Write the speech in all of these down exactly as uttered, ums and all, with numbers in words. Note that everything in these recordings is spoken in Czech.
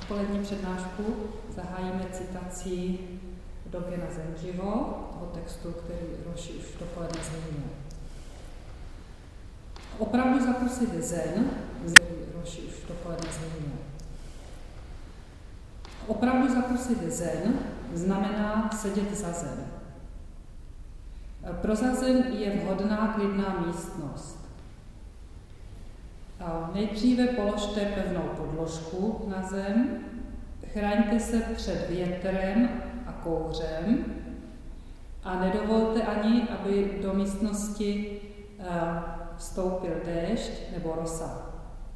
Odpolední přednášku zahájíme citací Dogena Zenjiho, toho textu, který Roshi už dopoledne zmínil. Opravdu zakusit zen, který Roshi už dopoledne zmínil. Opravdu zakusit zen znamená sedět za zen. Pro zazen je vhodná klidná místnost. A nejdříve položte pevnou podložku na zem, chraňte se před větrem a kouřem a nedovolte ani, aby do místnosti vstoupil déšť nebo rosa.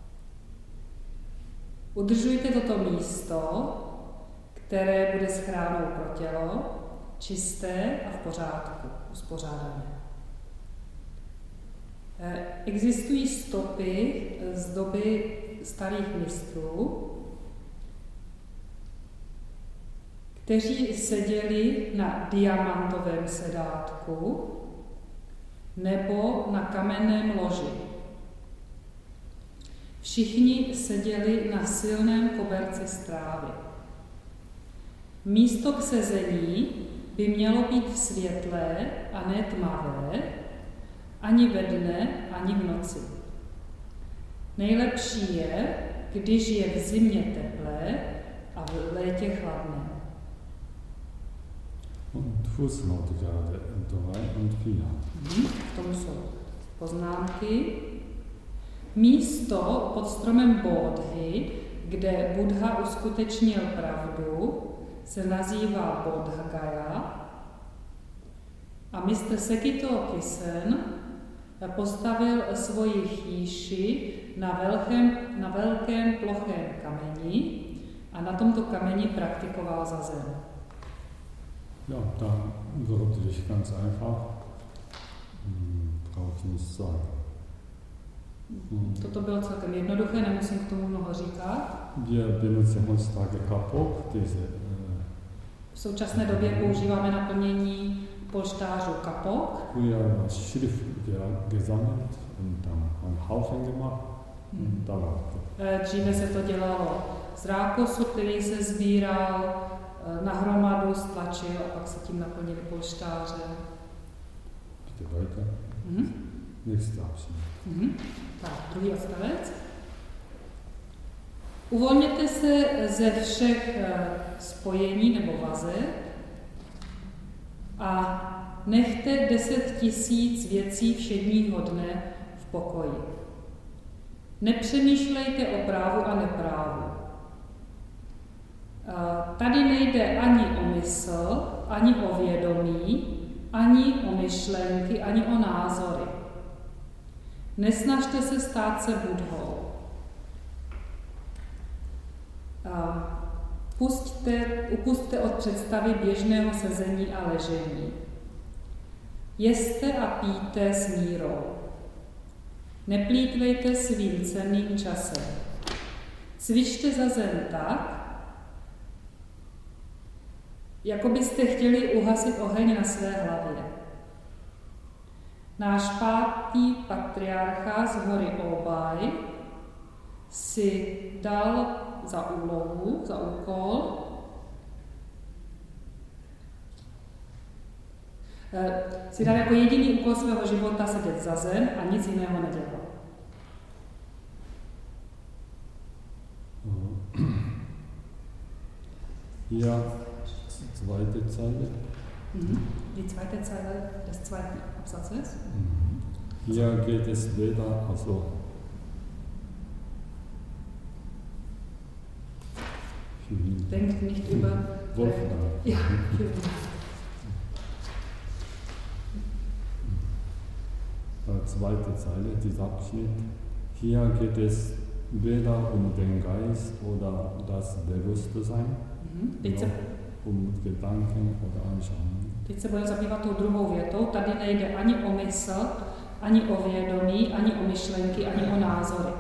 Udržujte toto místo, které bude schránou pro tělo, čisté a v pořádku, uspořádané. Existují stopy z doby starých mistrů, kteří seděli na diamantovém sedátku nebo na kamenném loži. Všichni seděli na silném koberci z trávy. Místo k sezení by mělo být světlé a ne tmavé, ani ve dne, ani v noci. Nejlepší je, když je v zimě teplé a v létě chladné. Und Fußnote gerade drei und vier. K tomu jsou poznámky. Místo pod stromem Bodhi, kde Buddha uskutečnil pravdu, se nazývá Bodhagaya a mistr Sekito Kisen postavil svoji chýši na velkém, na velkém plochém kameni a na tomto kameni praktikoval zazen. Ja, da würde ich ganz einfach, brauche ich nicht sagen. Toto bylo celkem jednoduché, nemusím k tomu mnoho říkat. Wir benutzen heutzutage Kapok, diese. V současné době používáme naplnění polštářů kapok. Früher war Schrift gesammelt und dann einen Haufen gemacht und da war. Dříve se to dělalo z rákosu, který se sbíral, na hromadu stlačil a pak se tím naplnili polštáře. Bitte weiter. Mhm. Nächster Abschnitt. Mhm. Tak, druhý odstavec. Uvolněte se ze všech spojení nebo vazeb a nechte deset tisíc věcí všedního dne v pokoji. Nepřemýšlejte o právu a neprávu. Tady nejde ani o mysl, ani o vědomí, ani o myšlenky, ani o názory. Nesnažte se stát se Buddhou. Pusťte, upusťte od představy běžného sezení a ležení. Jeste a pijte s mírou. Neplýtvejte svým cenným časem. Cvičte zazen tak, jako byste chtěli uhasit oheň na své hlavě. Náš pátý patriarcha z hory Obaj si dal za úlohu, za úkol si dal jako jediný úkol svého života sedět za zen a nic jiného nedělal. Ja, zweite Zeile. Mhm. Die zweite Zeile des zweiten Absatzes. Mhm. Hier geht es weder, also denkt nicht über Wolfgang. Ja, zweite Zeile, dieser Abschnitt. Hier geht es weder um den Geist oder das Bewusstsein, mhm. noch um Gedanken oder Anschauungen. Teď se budeme zabývat tou druhou větou. Tady nejde ani o mysl, ani o vědomí, ani o myšlenky, ani o názory.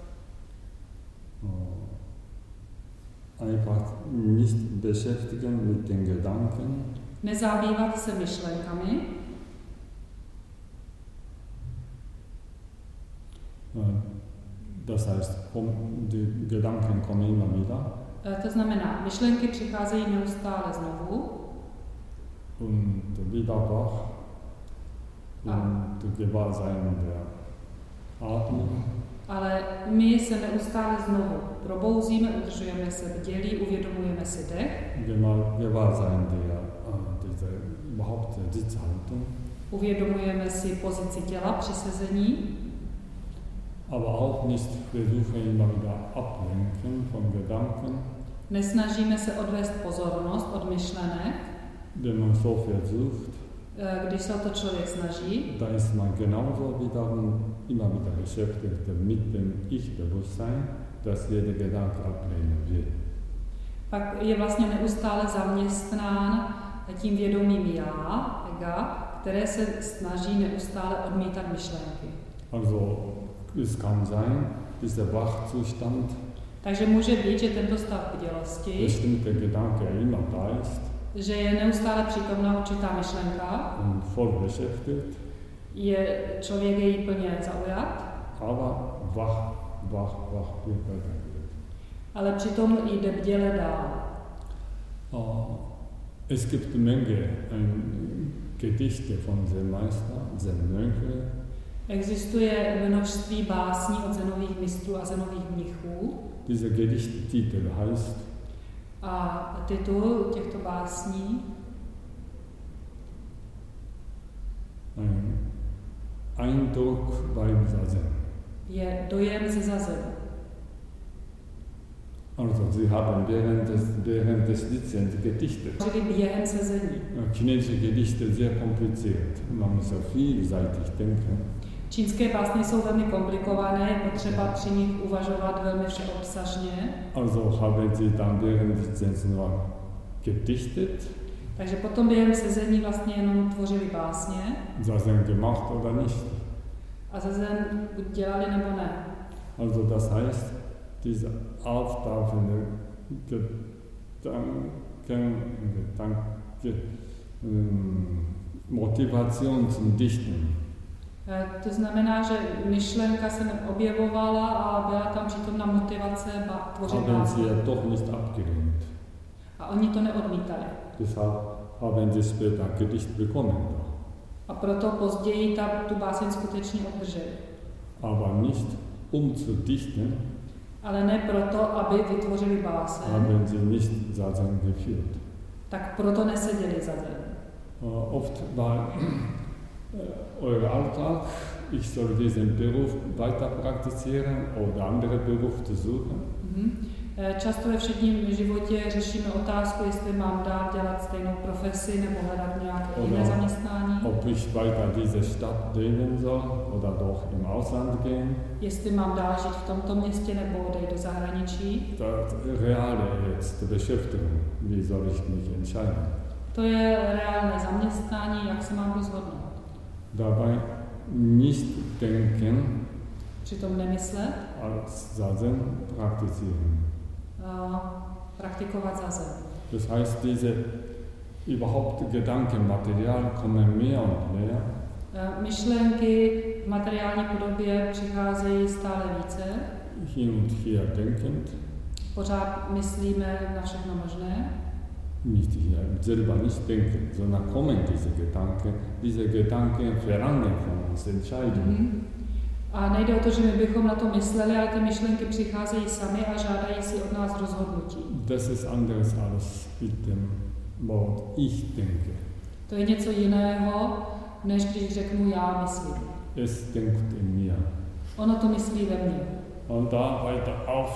Einfach nicht beschäftigen mit den Gedanken. Nezabývat se myšlenkami. Das heißt, die Gedanken kommen immer wieder. To znamená, myšlenky přicházejí neustále znovu. Und wieder wach. Und Gewahrsein der Atmung. Ale my se neustále znovu probouzíme, udržujeme se bdělí, uvědomujeme si dech. Gewahrsein der, diese überhaupt der Sitzhaltung. Uvědomujeme si pozici těla při sezení. Aber auch nicht versuchen immer wieder ablenken von Gedanken. Nesnažíme se odvést pozornost od myšlenek. Wenn man so versucht, když se o to člověk snaží, da ist man genauso wieder immer wieder beschäftigt mit dem Ich-Bewusstsein, das jeder Gedanke ablehnen will. Pak je vlastně neustále zaměstnán tím vědomím já, ega, které se snaží neustále odmítat myšlenky. Also es kann sein, dieser Wachzustand, takže může být, že tento stav bdělosti, bestimmte Gedanke immer da ist, že je neustále přítomná určitá myšlenka, und voll beschäftigt, je člověk její plně zaujat, aber wach, wach, wach, ale přitom jde bděle dál. Uh, es gibt eine Menge um, Gedichte von Zen-Meister, Zen-Mönche. Existuje množství básní od zenových mistrů a zenových mnichů. Dieser Gedichtetitel heißt a titul těchto básní ein Eindruck beim Zazen. Je dojem ze Zazen. Also, Sie haben während des, während des Sitzens gedichtet. Během sezení. Chinesische Gedichte sehr kompliziert. Man muss ja vielseitig denken. Čínské básně jsou velmi komplikované, je potřeba při nich uvažovat velmi všeobsažně. Also haben Sie dann während des Sitzens nur gedichtet? Takže potom během sezení vlastně jenom tvořili básně. Zazen gemacht oder nicht? A zazen buď dělali nebo ne. Also das heißt, diese auftauchende Gedanken, Gedanke, ähm, Motivation zum Dichten. To znamená, že myšlenka se objevovala a byla tam přítomna motivace tvořit básně. A oni to neodmítali. A proto později ta, tu báseň skutečně obdrželi. Aber nicht um zu dichten, ale ne proto, aby vytvořili báseň. Haben sie nicht Zazen geführt. Tak proto neseděli Zazen. Uh, oft war euer Alltag, ich soll diesen Beruf weiter praktizieren oder andere Berufe suchen. Mm-hmm. Často ve všedním životě řešíme otázku, jestli mám dál dělat stejnou profesi nebo hledat nějaké jiné zaměstnání. Ob ich weiter diese Stadt leben soll oder doch im Ausland gehen. Jestli mám dál žít v tomto městě nebo odejít do zahraničí. Das reale jetzt Beschäftigung, wie soll ich mich entscheiden? To je reálné zaměstnání, jak se mám rozhodnout. Dabei nicht denken, přitom nemyslet, als Zazen praktizieren. Uh, praktikovat Zazen. Das heißt, diese überhaupt Gedankenmaterial kommen mehr und mehr. Uh, myšlenky v materiální podobě přicházejí stále více. Hin und her denkend. Pořád myslíme na všechno možné. Nicht hier, selber nicht denken, sondern kommen diese Gedanken, diese Gedanken verlangen von uns Entscheidungen. Mm-hmm. A nejde o to, že my bychom na to mysleli, ale ty myšlenky přicházejí sami a žádají si od nás rozhodnutí. Das ist anders als mit dem Wort ich denke. To je něco jiného, než když řeknu já myslím. Es denkt in mir. Ono to myslí ve mně. Und da weiter auf.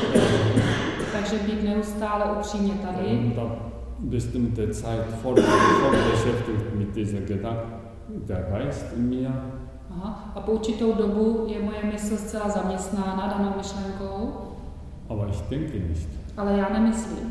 Takže být neustále upřímně tady. Und da bestimmte Zeit voll, voll beschäftigt mit dieser Gedanken, der Geist in mir. Aha. A po určitou dobu je moje mysl zcela zaměstnána danou myšlenkou. Aber ich denke nicht. Ale já nemyslím.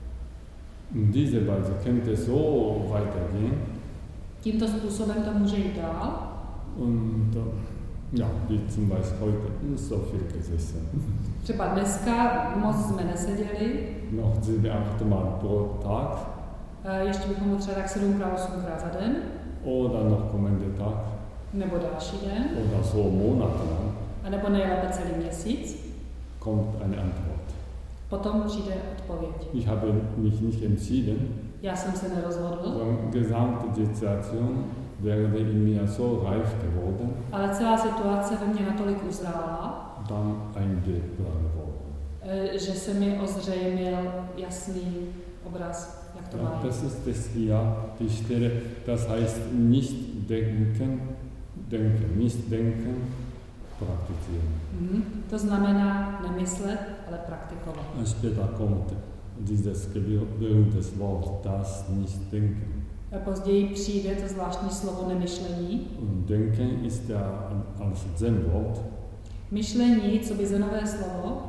In diese Weise könnte es so weitergehen. Tímto způsobem to může jít dál. Und ja, wie zum Beispiel heute, so viel gesessen. Třeba dneska moc jsme neseděli. Noch sieben, achtmal pro Tag. Ještě bychom potřebovali tak sedmkrát, osmkrát za den. Oder noch kommende Tag. Nebo další den. Oder so monatelang. A nebo nejlépe celý měsíc. Kommt eine Antwort. Potom přijde odpověď. Ich habe mich nicht entschieden. Já jsem se nerozhodl, Die gesamte Situation wäre in mir so reif geworden, ale celá situace ve mně natolik uzrála, dann ein Bild klar geworden. že se mi ozřejmil jasný obraz, jak to Ja, má. das ist das hier, die Stelle, das heißt nicht denken, denken, nicht denken, praktizieren. Mhm. To znamená nemyslet, ale praktikovat. Und später kommt dieses berühmte Wort, das nicht denken. A později přijde to zvláštní slovo nemyšlení. Und denken ist ja als Zen-Wort. Myšlení, co by zenové slovo,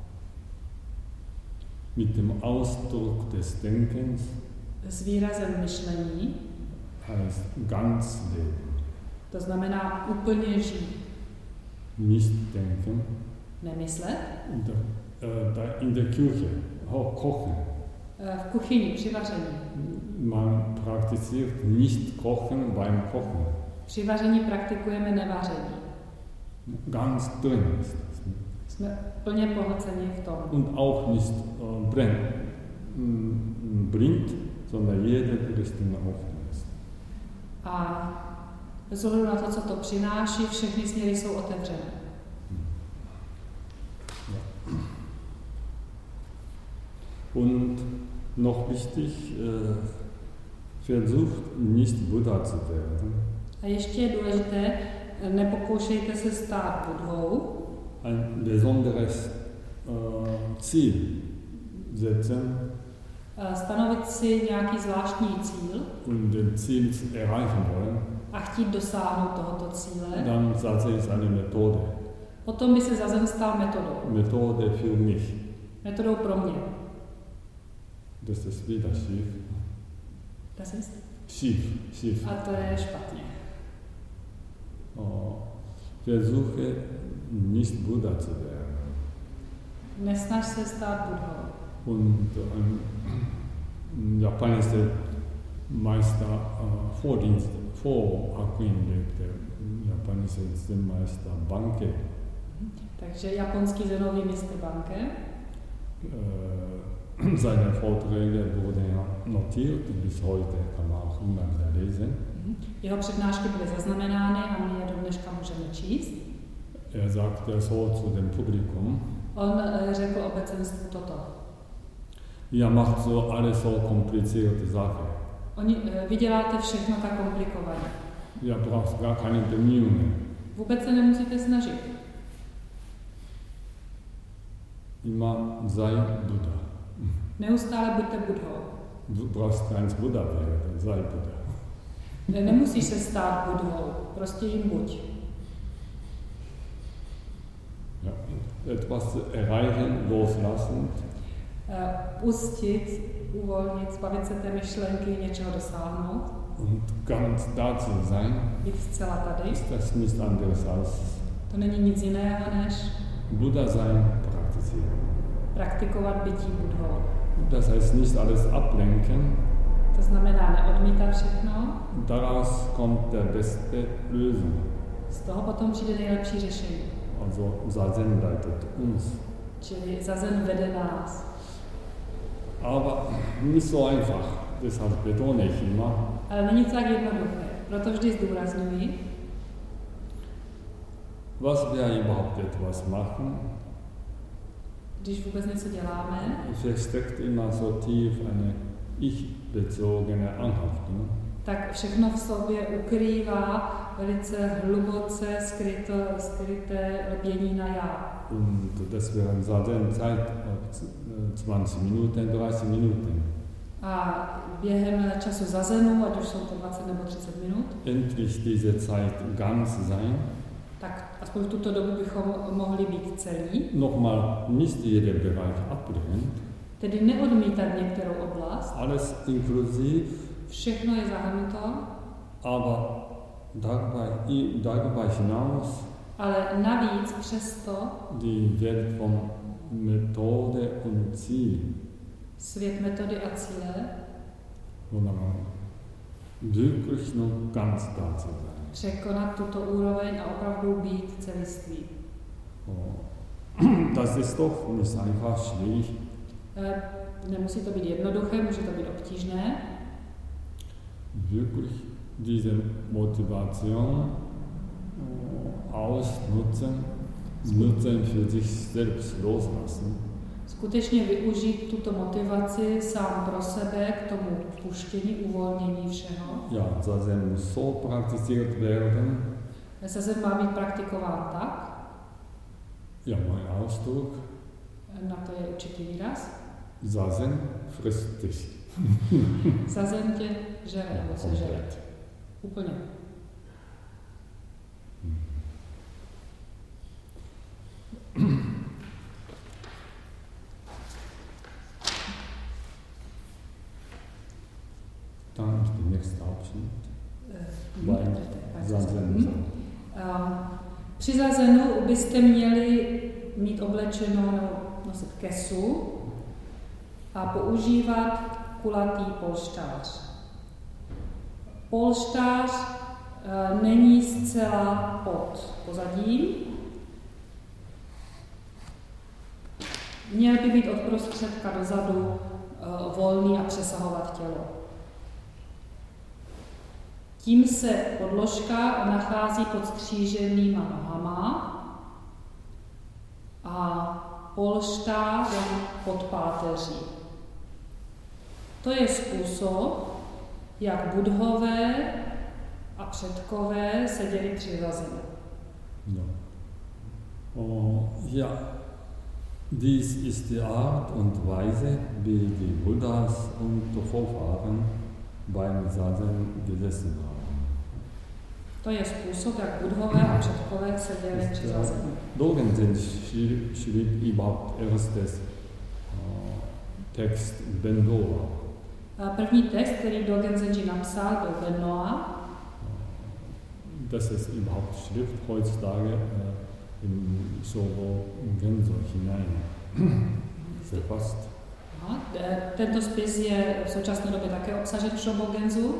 mit dem Ausdruck des Denkens s výrazem myšlení, heißt ganz leben. to znamená úplně žít. Nicht denken. Nemyslet. In der, äh, da in der Küche, auch kochen. V kuchyni, při vaření. Man praktiziert nicht kochen beim Kochen. Při vaření praktikujeme nevaření. Ganz drin ist das. Jsme plně pohlceni v tom. Und auch nicht äh, brennt, mm, blind, sondern jede Richtung offen ist. A bez ohledu na to, co to přináší, všechny směry jsou otevřené. Und noch wichtig, äh, versucht nicht Buddha zu werden. A ještě je důležité, nepokoušejte se stát Budhou. Ein besonderes äh, Ziel setzen Stanovit si nějaký zvláštní cíl und den Ziel erreichen wollen, a chtít dosáhnout tohoto cíle. dann Zazen ist eine Methode. Potom by se Zazen stal metodou. Methode für mich. Metodou pro mě. Das ist wieder schief. Das ist? Schief, schief. A to je špatně. Oh, versuche nicht Buddha zu werden. Nesnaž se stát Budhou. Und ein japanischer Meister, äh, Vordienst, vor Hakuin lebte, japanischer Zen-Meister Banke. Takže japonský zenový mistr Banke. Äh, seine Vorträge wurden ja notiert, bis heute kann man auch immer wieder lesen. Jeho přednášky byly zaznamenány a my je do dneška můžeme číst. Er sagte so zu dem Publikum: On řekl obecenstvu toto. Ihr macht so alles so komplizierte Sachen. Oni, vy děláte všechno tak komplikovaně. Ihr braucht gar keine Bemühungen. Vůbec se nemusíte snažit. Immer sei Buddha. Neustále buďte Budhou. Du brauchst kein Buddha werden, sei Buddha. Nemusíš se stát Budhou, prostě jim buď. Ja, etwas erreichen, loslassen. Pustit, uvolnit, zbavit se té myšlenky, něčeho dosáhnout. Und ganz da zu sein, Být zcela tady. ist das nicht anderes als To není nic jiného, než Buddha sein praktizieren. praktikovat bytí Budhou. Das heißt nicht alles ablenken. To znamená neodmítat všechno. Daraus kommt der beste Lösung. Z toho potom přijde nejlepší řešení. Also Zazen leitet uns. Čili Zazen vede nás. Aber nicht so einfach. Deshalb betone ich immer. Ale není to tak jednoduché. Proto vždy zdůrazňuji, Was wir überhaupt etwas machen, když vůbec něco děláme, versteckt immer so tief eine ich-bezogene Anhaftung. tak všechno v sobě ukrývá velice hluboce skryto, skryté lpění na já. Und das wären Zazen Zeit, zwanzig Minuten, dreißig Minuten. A během času Zazenu, ať už jsou to dvacet nebo třicet minut, Endlich diese Zeit ganz sein. tak aspoň v tuto dobu bychom mohli být celí. Nochmal nicht jeden Bereich ablehnen. Tedy neodmítat některou oblast, Alles inklusiv, všechno je zahrnuto, aber darüber, darüber hinaus ale navíc přesto die Welt von Methode und Ziel, svět metody a cíle, wo man wirklich nur ganz da zu sein. překonat tuto úroveň a opravdu být celiství. Das ist doch nicht einfach schwierig. Nemusí to být jednoduché, může to být obtížné. Wirklich diese Motivation ausnutzen, nutzen für sich selbst loslassen. Skutečně využít tuto motivaci sám pro sebe k tomu puštění, uvolnění všeho. Ja, Zazen muss so praktiziert werden. Zazen má být praktikován tak. Ja, mein Ausdruck. Na to je určitý výraz. Zazen frisst dich. Zazen tě žere, Ja, nebo se žere. Úplně. Dann ist der nächste Abschnitt. Beim Zazen. Při Zazenu byste měli mít oblečeno nebo nosit kesu a používat kulatý polštář. Polštář e, není zcela pod pozadím. Měl by být od prostředka dozadu e, volný a přesahovat tělo. Tím se podložka nachází pod stříženýma nohama a polštář pod páteří. To je způsob, jak Budhové a předkové seděli při Zazenu. No. Oh, ja, dies ist die Art und Weise, wie die Buddhas und Vorfahren beim Zazen gesessen haben. To je způsob, jak Budhové a předkové seděli při Zazenu. Dogenzen schrieb überhaupt erstes Text Bendoa. První text, který Dogen napsal, byl Bendoa. Das ist überhaupt Schrift heutzutage äh, in Shogo Genzo hinein verfasst. Aha, tento spis je v současné době také obsažen v Shogo Genzu.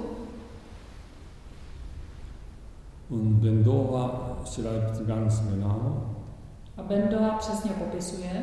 Und Bendoa schreibt ganz genau. A Bendoa přesně popisuje.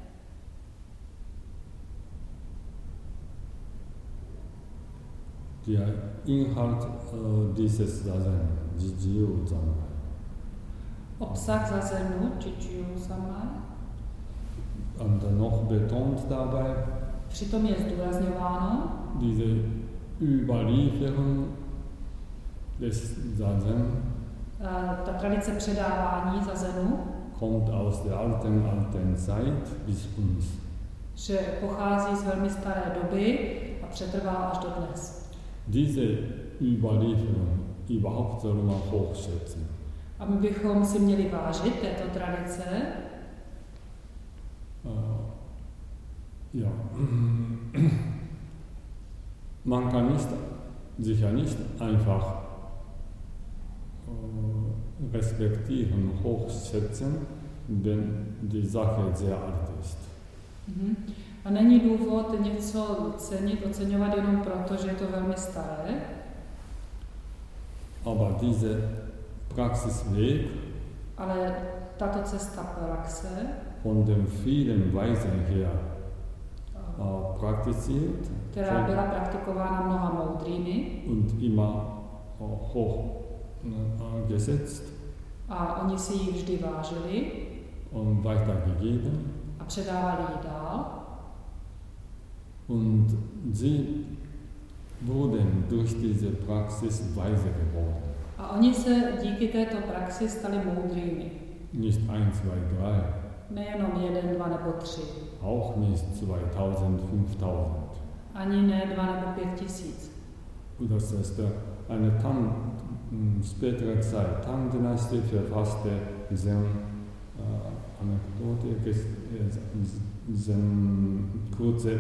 Der Inhalt äh, dieses Zazen, Jijiu Zanmai. Obsah Zazenu, Jijiu Zanmai. Und noch betont dabei, přitom je zdůrazňováno, diese Überlieferung des Zazen, ta tradice předávání Zazenu, kommt aus der alten, alten Zeit bis uns. Že pochází z velmi staré doby a přetrvá až do dnes. Diese Überlieferung überhaupt soll man hochschätzen. A my bychom si měli vážit této tradice. Uh, ja. Man kann nicht, sicher nicht einfach uh, respektieren, hochschätzen, wenn die Sache sehr alt ist. Mm-hmm. A není důvod něco cenit, oceňovat jenom proto, že je to velmi staré. Aber diese Praxisweg, ale tato cesta praxe, von den vielen Weisen her uh, praktiziert, která byla praktikována mnoha moudrými und immer uh, hoch uh, gesetzt, a oni si ji vždy vážili und weitergegeben, a předávali ji dál. Und sie wurden durch diese Praxis weise geworden. A oni se díky této praxi stali moudrými. Nicht ein, zwei, drei. Nejenom jeden, dva nebo tři. Auch nicht zweitausend, fünftausend. Ani ne dva nebo pět tisíc. Das ist eine Tang, spätere Zeit, Tang-Dynastie verfasste Zen äh, Anekdote, Zen kurze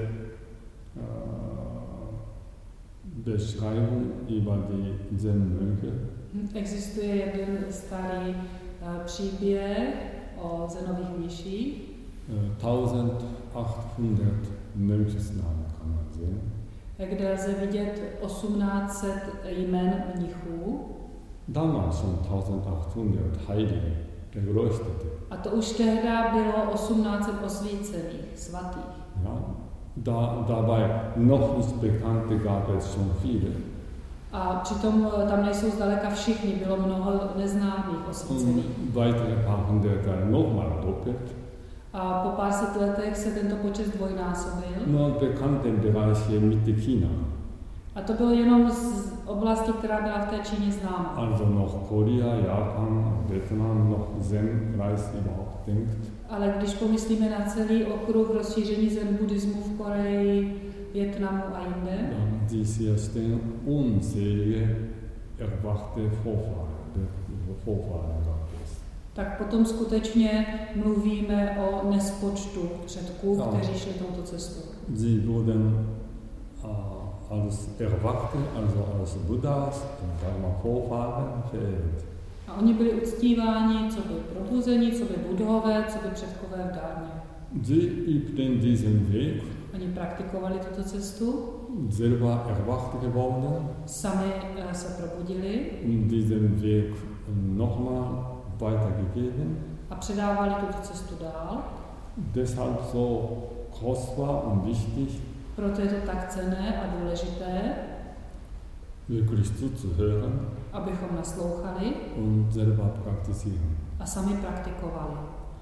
Beschreibung über die Zen-Mönche. Existuje jeden starý uh, příběh o zenových mniších. eintausendachthundert Mönchsnamen kann man sehen. Kde lze vidět osmnáct set jmen mnichů. Damals schon eintausendachthundert Heilige, erleuchtete. A to už tehdy bylo osmnáct set osvícených, svatých. Ja, Da, dabei noch nicht bekannte gab es schon viele. A přitom tam nejsou zdaleka všichni, bylo mnoho neznámých osvícených. Und weitere paar hundert Jahre nochmal doppelt. A po pár set letech se tento počet zdvojnásobil. Nur bekannte Bereiche Mitte China. A to bylo jenom z oblasti, která byla v té Číně známa. Also noch Korea, Japan, Vietnam, noch Zen-Reis überhaupt denkt. Ale když pomyslíme na celý okruh rozšíření zen buddhismu v Koreji, Vietnamu a jinde, Dann dies hier stehen unzählige erwachte Vorfahren, Vorfahren gab es. tak potom skutečně mluvíme o nespočtu předků, No. kteří šli touto cestou. Sie wurden äh, als Erwachte, also als Buddhas und Dharma Vorfahren verehrt. A oni byli uctíváni, co by probuzení, co by budhové, co by předkové v dármě. Sie übten diesen Weg, Oni praktikovali tuto cestu, selber erwacht geworden sami eh, se probudili und diesen Weg nochmal weitergegeben. a předávali tuto cestu dál. Deshalb so kostbar und wichtig, Proto je to tak cenné a důležité, wirklich zuzuhören abychom naslouchali und selber praktizieren. a sami praktikovali.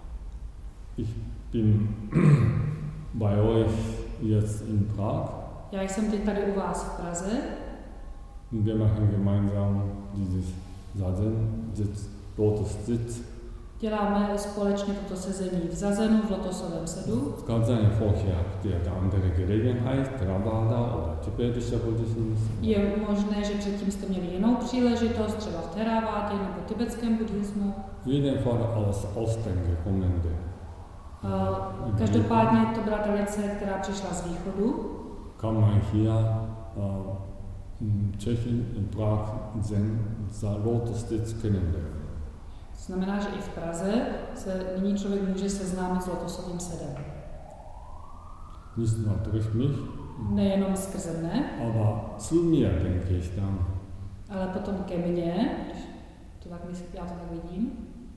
Ich bin bei euch jetzt in Prag Já jsem teď tady u vás v Praze und wir machen gemeinsam dieses Zazen, Sitz, Lotus-Sitz. děláme společně toto sezení v Zazenu, v Lotosovém sedu. Es kann sein, vorher habt ihr da andere Gelegenheit, Theravada oder tibetischer Buddhismus. Je možné, že předtím jste měli jinou příležitost, třeba v Theravádě nebo tibetském buddhismu. Jeden Fall aus Osten gekommene. Uh, Každopádně to byla tradice, která přišla z východu. Kann man hier uh, in Tschechien, in Prag, Zen, za Lotus-Sitz kennenlernen. To znamená, že i v Praze se nyní člověk může seznámit s Lotosovým sedem. Nicht nur durch mich, Nejenom skrze mne, aber zu mir denke ich dann. ale potom ke mně, když to tak myslím, já to tak vidím.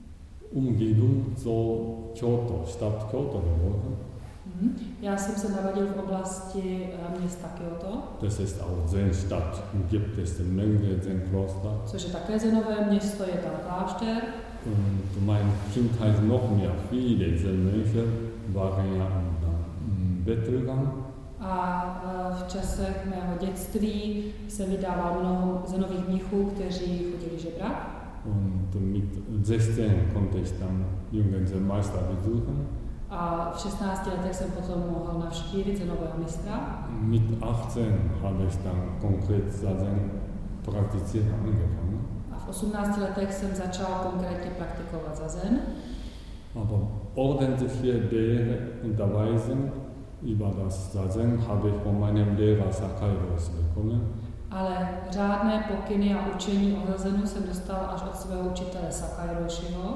Umgebung so Kyoto, Stadt Kyoto geworden. Mhm. Já jsem se narodil v oblasti eh, města Kyoto, Das ist auch Zen-Stadt. Gibt es eine Menge Zen-Kloster. což je také zenové město, je tam klášter. Und meine Kindheit noch mehr. Viele Zen-Mönche waren ja im Bettelgang. A eh, v časech mého dětství se vydával mnoho zenových mnichů, kteří chodili žebrat. Und mit sechzehn konnte ich dann Jungen Zen-Meister besuchen. A v šestnácti letech jsem potom mohl navštívit zenového mistra. Mit achtzehn habe ich dann konkret Zazen praktizieren angefangen. A v osmnácti letech jsem začal konkrétně praktikovat zazen. Aber ordentliche Lehre und Unterweisung über das Zazen habe ich von meinem Lehrer Sakai Roshi bekommen. Ale řádné pokyny a učení o zazenu jsem dostal až od svého učitele Sakai Roshiho.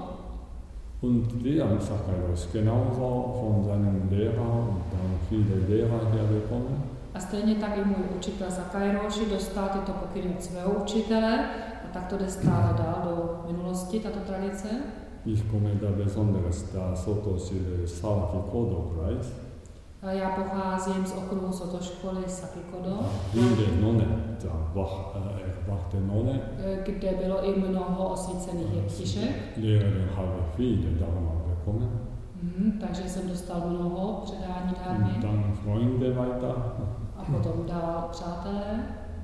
Und der Sakai Roshi genauso von seinem Lehrer und dann viele Lehrer herbekommen. A stejně tak i můj učitel Sakai Roshi dostal tyto pokyny od svého učitele a tak to jde stále dál do minulosti, tato tradice. Ich komme da besonders da Sotoshi Saki Kodo Kreis. A já pocházím z okruhu Soto školy Sakikodo, Viele Nonne, da wach, äh, erwachte Nonne. kde bylo i mnoho osvícených jeptišek. Lehrerin habe viele Dharma bekommen. Mhm, takže jsem dostal mnoho předání Und dármy dann Freunde weiter. a potom dál přátelé.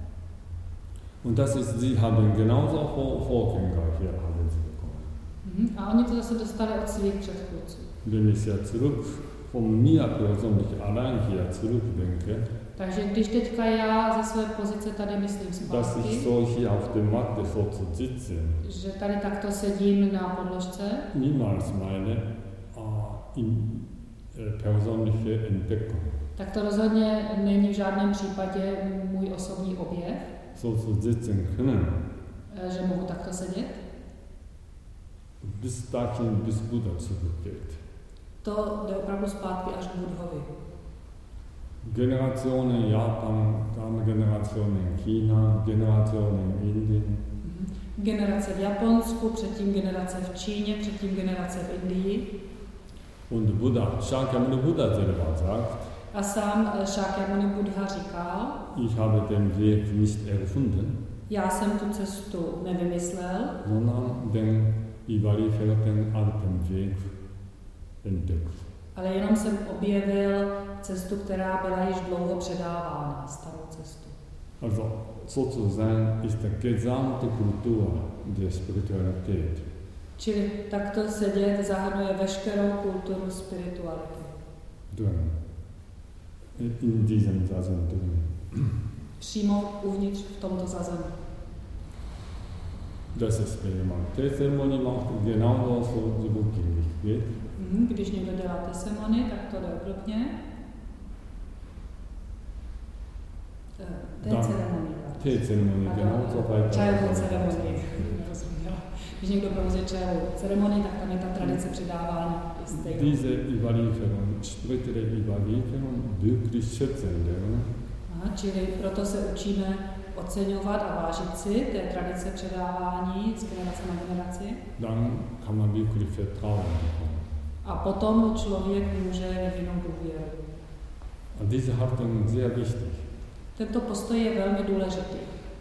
Und das ist, sie haben genauso Vor- Vorgänger hier haben sie bekommen. Mhm, a oni to zase dostali od svých předchůdců. Wenn ich jetzt zurück von mir persönlich allein hier zurückdenke, Takže když teďka já ze své pozice tady myslím dass ich zpátky, so hier auf der Matte so zu sitzen, že tady takto sedím na podložce, niemals meine äh, in, äh, persönliche Entdeckung. tak to rozhodně není v žádném případě můj osobní objev, So zu sitzen können, eh, že mohu takto sedět. bis dahin, bis Buddha zurückgeht. To jde opravdu zpátky až k Budhovi. Generationen Japan, dann Generationen China, Generationen Indien. Mhm. Generace v Japonsku, předtím generace v Číně, předtím generace v Indii. Und Buddha, Shakyamuni Buddha selber sagt, A sám Shakyamuni Buddha říkal, ich habe den Weg nicht erfunden, já jsem tu cestu nevymyslel, sondern den überlieferten alten Weg entdeckt. ale jenom jsem objevil cestu, která byla již dlouho předávána, starou cestu. Also sozusagen ist die gesamte Kultur der Spiritualität. Čili takto sedět zahrnuje veškerou kulturu spirituality. Drin. In diesem Zazen drin. Přímo uvnitř v tomto zazemu. Das ist, wenn man Teezeremonie macht, genauso so rückgängig geht. Mm, když někdo dělá tesemony, tak to jde obdobně. Teeceremonie. Teeceremonie, genauso weiter. Čajovou ceremonii. Rozuměla. Když někdo provozuje čajovou ceremonii, tak tam je ta tradice předávání stejná. Diese Überlieferung, spirituelle Überlieferung wirklich schätzen lernen. Aha, čili proto se učíme oceňovat a vážit si té tradice předávání z generace na generaci. Dann kann man wirklich Vertrauen bekommen. A potom člověk může vyvinout důvěru. Und diese Haltung ist sehr wichtig. Tento postoj je velmi důležitý.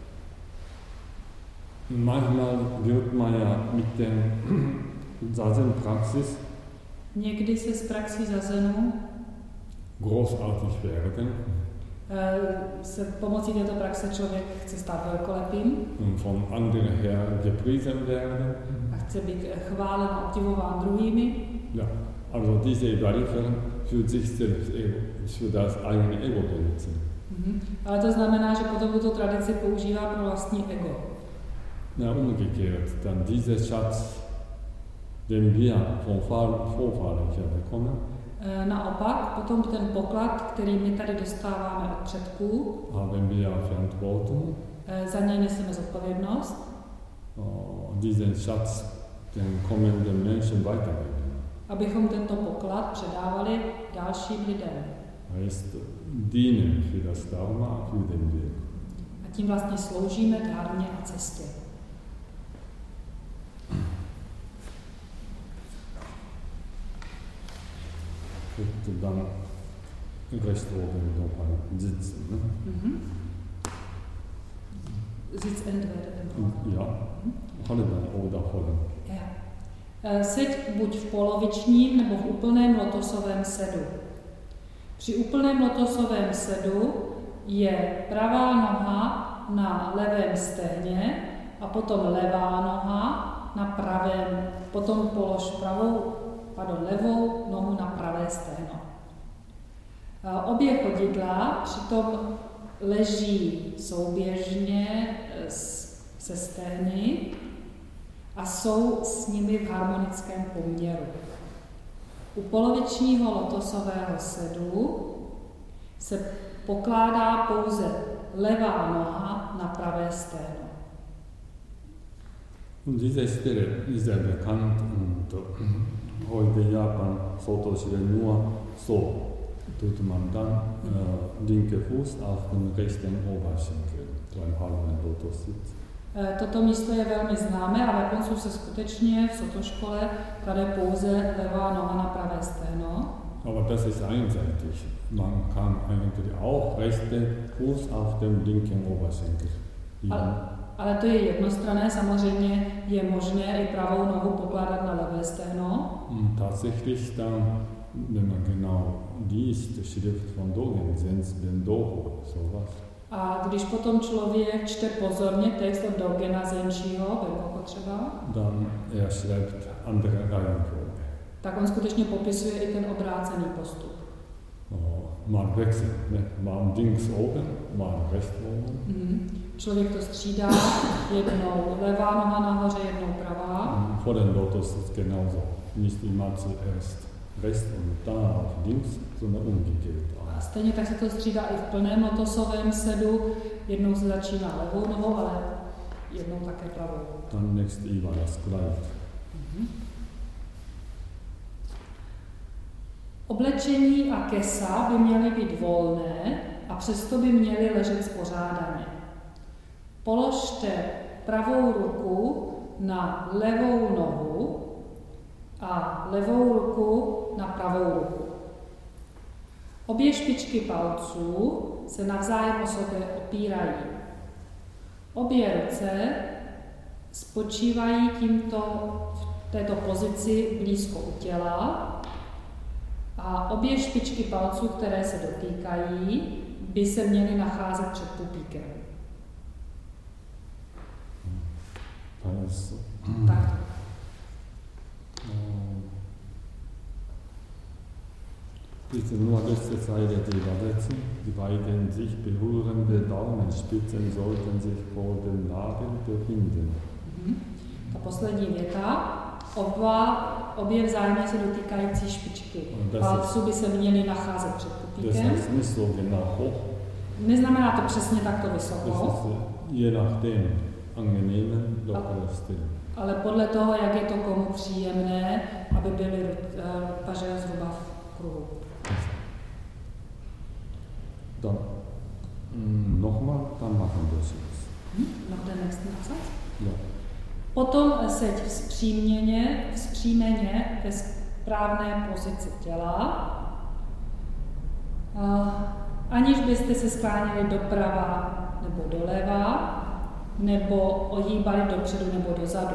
Manchmal wird man ja mit der Zazen-Praxis Někdy se z praxí zazenu großartig werden. Se pomocí této praxe člověk chce stát velkolepým Und von anderen her gepriesen werden. a chce být chválen a obdivován druhými. Ja, also diese Überlieferung für sich selbst, für das eigene Ego benutzen. Mhm. Ale to znamená, že potom tuto tradici používá pro vlastní ego. Ja, umgekehrt, dann dieser Schatz, den wir vom Vorfahren her bekommen, naopak, potom ten poklad, který my tady dostáváme od předků, haben wir Verantwortung, za něj neseme zodpovědnost. Diesen Schatz den kommenden Menschen weitergeben. Abychom tento poklad předávali dalším lidem. Heißt, dienen für das Dharma, für den Weg. A tím vlastně sloužíme dharmě a cestě. Und dann rechts oben noch ein Sitzen. Ne? Mhm. Sitz entweder. Ja, Holland oder Holland. Ja. Seď buď v polovičním nebo v úplném lotosovém sedu. Při úplném lotosovém sedu je pravá noha na levém stehně a potom levá noha na pravém, potom polož pravou, pardon, levou nohu na pravé stehno. Obě chodidla přitom leží souběžně se stehny a jsou s nimi v harmonickém poměru. U polovičního lotosového sedu se pokládá pouze levá noha na pravé stehno. Und diese Stelle ist sehr bekannt und heute in Japan Soto-Shire nur so tut man dann äh, linke Fuß auf den rechten Oberschenkel, beim halben Lotus-Sitz. Toto místo je velmi známé a v Japonsku se skutečně v Soto-škole klade pouze levá noha na pravé stehno. Aber das ist einseitig. Man kann eigentlich auch rechten Fuß auf dem linken Oberschenkel. Ale, ale to je jednostranné, samozřejmě je možné i pravou nohu pokládat na levé stehno. Und tatsächlich dann, wenn man genau liest, Schrift von Dogen, Zen Doho, sowas. A když potom člověk čte pozorně text od Dogena Zenšího, Benkoku třeba, dann er schreibt andere Reihenfolge. Tak on skutečně popisuje i ten obrácený postup. No, mal wechseln, ne? Mal links oben, mal rechts oben. Mm. Člověk to střídá, jednou levá noha nahoře, jednou pravá. Vor dem Lotus ist genauso. Nicht immer zuerst rechts und dann auf links, sondern umgekehrt. A stejně tak se to střídá i v plném lotosovém sedu. Jednou se začíná levou nohou, ale jednou také pravou. Dann nächst immer das Gleiche. Mm-hmm. Oblečení a kesa by měly být volné a přesto by měly ležet spořádaně. Položte pravou ruku na levou nohu a levou ruku na pravou ruku. Obě špičky palců se navzájem o sobě opírají. Obě ruce spočívají tímto v této pozici blízko u těla a obě špičky palců, které se dotýkají, by se měly nacházet před pupíkem. Tak. Diese nur rechte Seite die Verletzung, die beiden sich berührende Daumenspitzen sollten sich vor dem Nabel befinden. Mm-hmm. Ta poslední věta. Oba, obě vzájemně se dotýkající špičky palců by se měly nacházet před pupíkem. Neznamená to přesně takto vysoko. Je nachdem angenehmen Doppelstill. Ale podle toho, jak je to komu příjemné, aby byly uh, paže zhruba v kruhu. Dann mm, nochmal, dann machen wir es jetzt. Hm? Noch den nächsten Absatz? Ja. Potom seď vzpřímeně, vzpřímeně ve správné pozici těla, uh, aniž byste se skláněli doprava nebo doleva, nebo ohýbali dopředu nebo dozadu.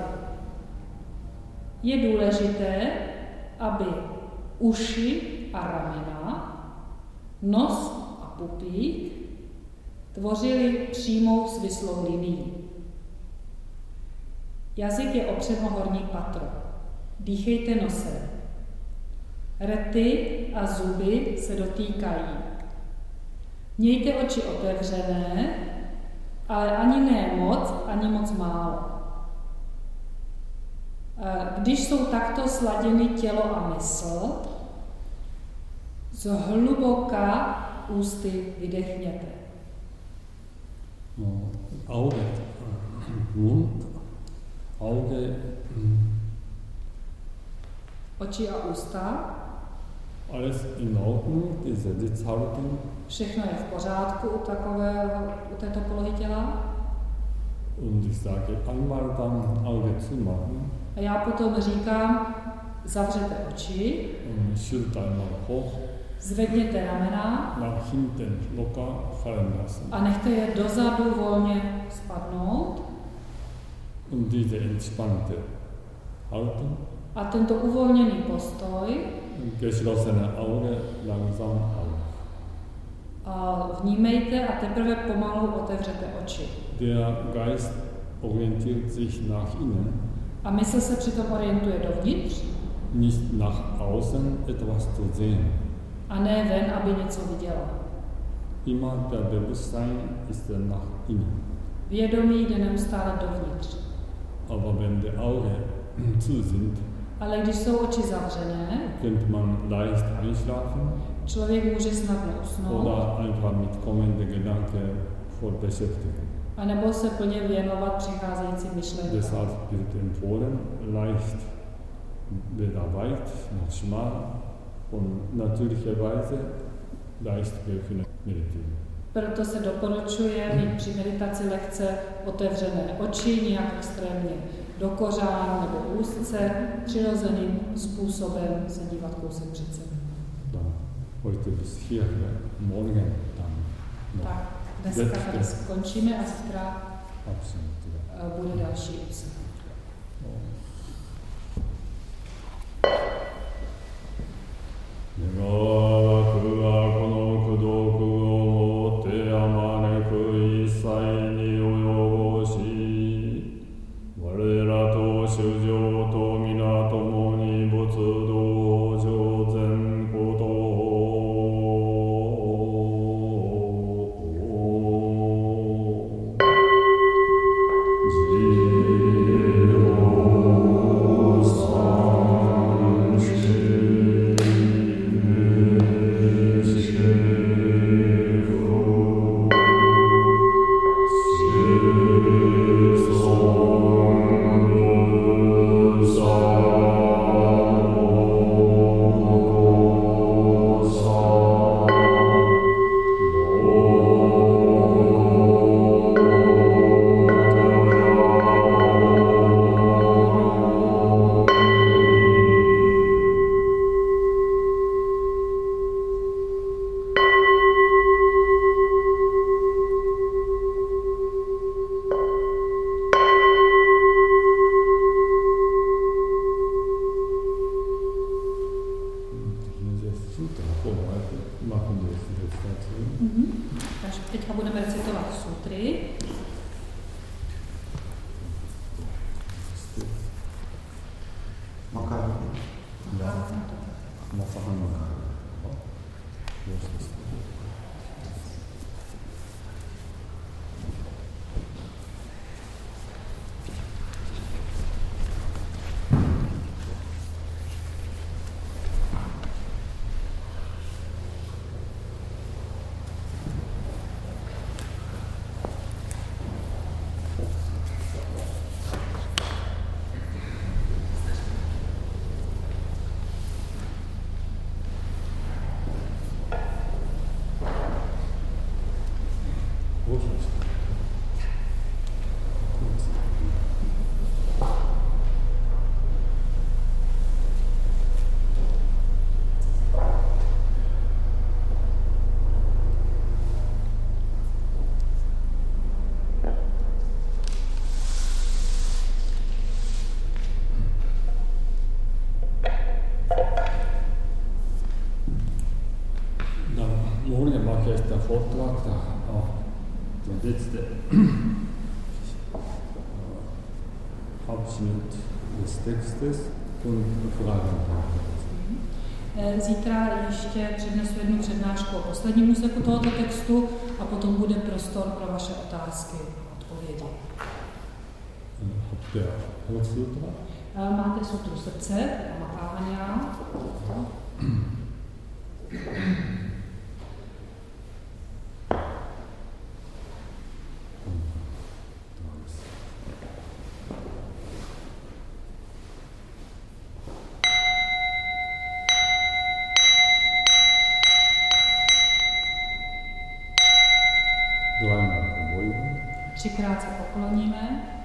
Je důležité, aby uši a ramena, nos a pupík tvořili přímou svislou linii. Jazyk je opřen o horní patro. Dýchejte nosem. Rty a zuby se dotýkají. Mějte oči otevřené, ale ani ne moc, ani moc málo. Když jsou takto sladěny tělo a mysl, zhluboka ústy vydechněte. No, Auge, Mund, Auge, oči a ústa. Alles in Ordnung, diese Sitzhaltung. Všechno je v pořádku u, takové, u této polohy těla. Und ich sage einmal dann Auge zumachen. A já potom říkám, zavřete oči. Und Schulter einmal hoch. Zvedněte ramena. Nach hinten locker fallen lassen. A nechte je dozadu volně spadnout. Und diese entspannte Haltung. A tento uvolněný postoj. Geschlossene Auge langsam auf. A vnímejte a teprve pomalu otevřete oči. Der Geist orientiert sich nach innen. A mysl se přitom orientuje dovnitř. Nicht nach außen etwas zu sehen. A ne ven, aby něco viděla. Immer der Bewusstsein ist nach innen. Vědomí jde neustále dovnitř. Aber wenn die Augen zu sind, ale když jsou oči zavřené, könnte man leicht einschlafen. Člověk může snadno usnout. Oder einfach mit kommenden Gedanken voll beschäftigen. A nebo se plně věnovat přicházejícím myšlenkám. Deshalb wird empfohlen, leicht weder weit noch schmal und natürlicherweise leicht meditieren. Proto se doporučuje mít při meditaci lekce otevřené oči, nějak extrémně do kořán nebo úzce, přirozeným způsobem se dívat kousek před sebe. Heute bis hierher, morgen dann noch. Tak, dneska tady skončíme a zítra bude další obsah. Jiro Mm-hmm. Takže teďka budeme recitovat sutry. Makar. Makar. Makar. Vortrag da auch der letzte Abschnitt des Textes und Fragen. Zítra ještě přednesu jednu přednášku o posledním úseku tohoto textu a potom bude prostor pro vaše otázky a odpovědi. Máte sutru srdce, Maháňa. Třikrát se pokloníme.